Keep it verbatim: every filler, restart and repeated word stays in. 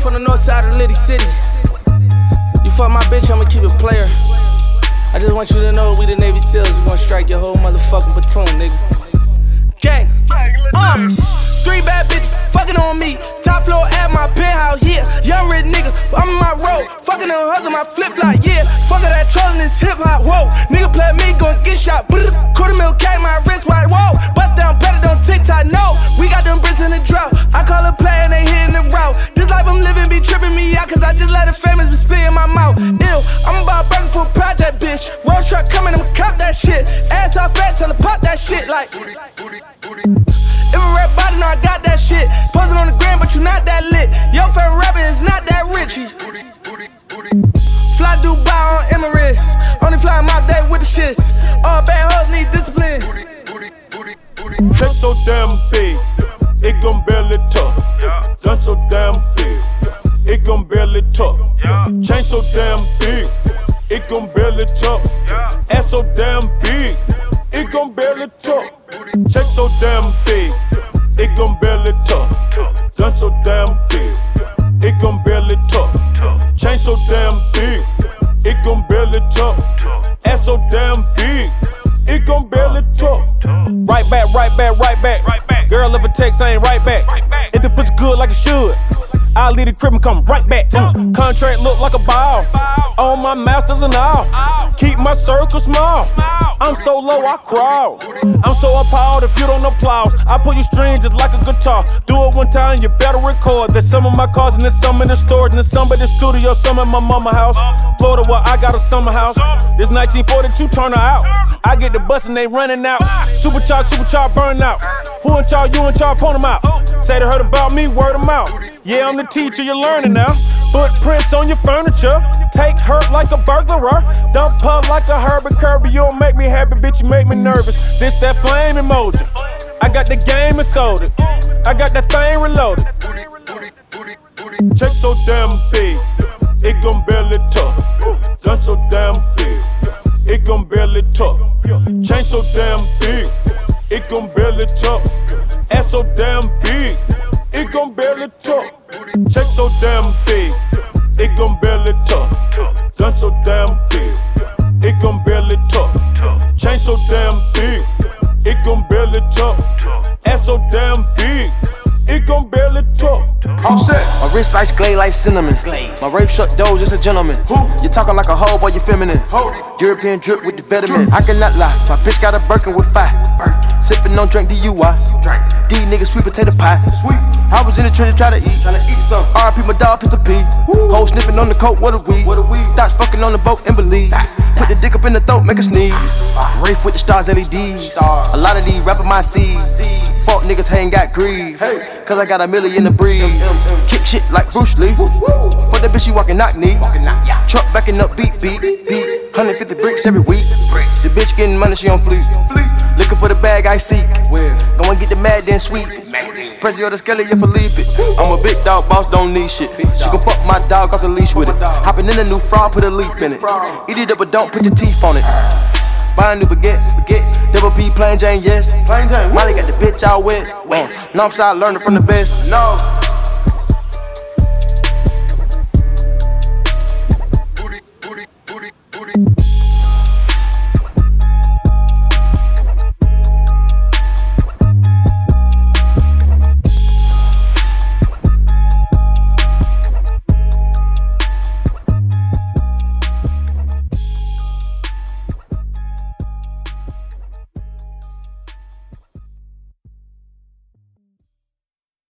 from the north side of Liddy City. You fuck my bitch, I'ma keep it player. I just want you to know we the Navy SEALs. We gon' strike your whole motherfucking platoon, nigga. Gang. Uh, three bad bitches fucking on me. Top floor at my penthouse, yeah. Young rich nigga, I'm in my road. Fucking them hustle, my flip flop, yeah. Fuck that trolling this hip hop, whoa. Nigga play me, gon' get shot. Quarter mil cat, my wrist wide, whoa. Bust down, better on TikTok, no. We got them bricks in the drought. I call a play and they hitting the route. This life I'm living be tripping me out, cause I just let the famous be spit in my mouth. Ew, I'm about burger for a project, bitch. Road truck coming, I'ma cop that shit. Ass off fat, tell her pop that shit like. If a rap body, know I got that shit. Posing on the gram, but you not that lit. Your favorite rapper is not that rich. Fly Dubai on Emirates. Only fly my day with the shits. All bad hoes need discipline. Check so damn big, it gon' barely talk. Gun so damn big, it gon' barely talk. Chain so damn big, it gon' barely talk. Ass so damn big, it gon' barely talk. Check so damn big, it gon' barely talk. Gun so damn big, it gon' barely talk. Chain so damn big, it gon' barely talk. Ass so damn big, it gon' barely talk. Right back, right back, right back. Right back. Girl, if a text, I ain't right back. Right back. If the pussy good like it should, I'll leave the crib and come right back. Mm. Contract look like a ball. All my masters and all. Keep my circle small. I'm so low, I crawl. I'm so appalled if you don't applaud. I pull your strings just like a guitar. Do it one time, you better record. There's some of my cars and there's some in the storage. And there's some in the studio, some in my mama house. Florida where I got a summer house. This nineteen forty-two Turner out. I get the bus and they running out. Supercharged, supercharged, burn out. Who in charge, you in charge, point them out. Say they heard about me, word them out. Yeah, I'm the teacher, you're learning now. Footprints on your furniture. Take hurt like a burglar. Dump puff like a Herbert Kirby. You don't make me happy, bitch, you make me nervous. This that flame emoji. I got the game and sold it. I got that thing reloaded. Check so damn big, it gon' barely talk. Gun so damn big, it gon' barely talk. Chain so damn big, it gon' barely talk. Ass so damn big, it gon' barely talk. Check so damn big, it gon' barely talk. Gun so damn big, it gon' barely talk. Chain so damn big, it gon' barely talk. Ass so damn big, it gon' barely talk. All set. My wrist ice glade like cinnamon. My rape shut doors, just a gentleman. Who? You talking like a hoe, boy, you feminine. Hold it. European drip with the vitamin. I cannot lie, my bitch got a Birkin with five. Sippin' on drink D U I. Drink. D niggas sweet potato pie. Sweet. I was in the trench try to eat. Tryna eat some. R I P my dog, Pistol P. Whole sniffing on the coat, what a weed. What a weed. Dots fucking on the boat in Belize. That's, Put the dick up in the throat, make a sneeze. Wraith with the stars, L E Ds. Stars. A lot of these rapping my seeds. Fuck niggas ain't got greed. Hey. Cause I got a million in the breeze. Kick shit like Bruce Lee. For that bitch, she walking knock knee. Yeah. Truck backing up, beat, beat, beat. one hundred fifty bricks every week. The bitch getting money, she on fleek. Looking for the bag I seek. Go and get the mad, then sweet. Prezio the Skelly, yeah, Felipe. I'm a big dog, boss, don't need shit. She gon' fuck my dog, cause a leash with it. Hopping in a new frog, put a leap in it. Eat it up, but don't put your teeth on it. Buying new baguettes, baguettes. Double P, plain Jane, yes. Plain Jane. Molly got the bitch all wet. Well, no, I'm sorry, learning from the best. No.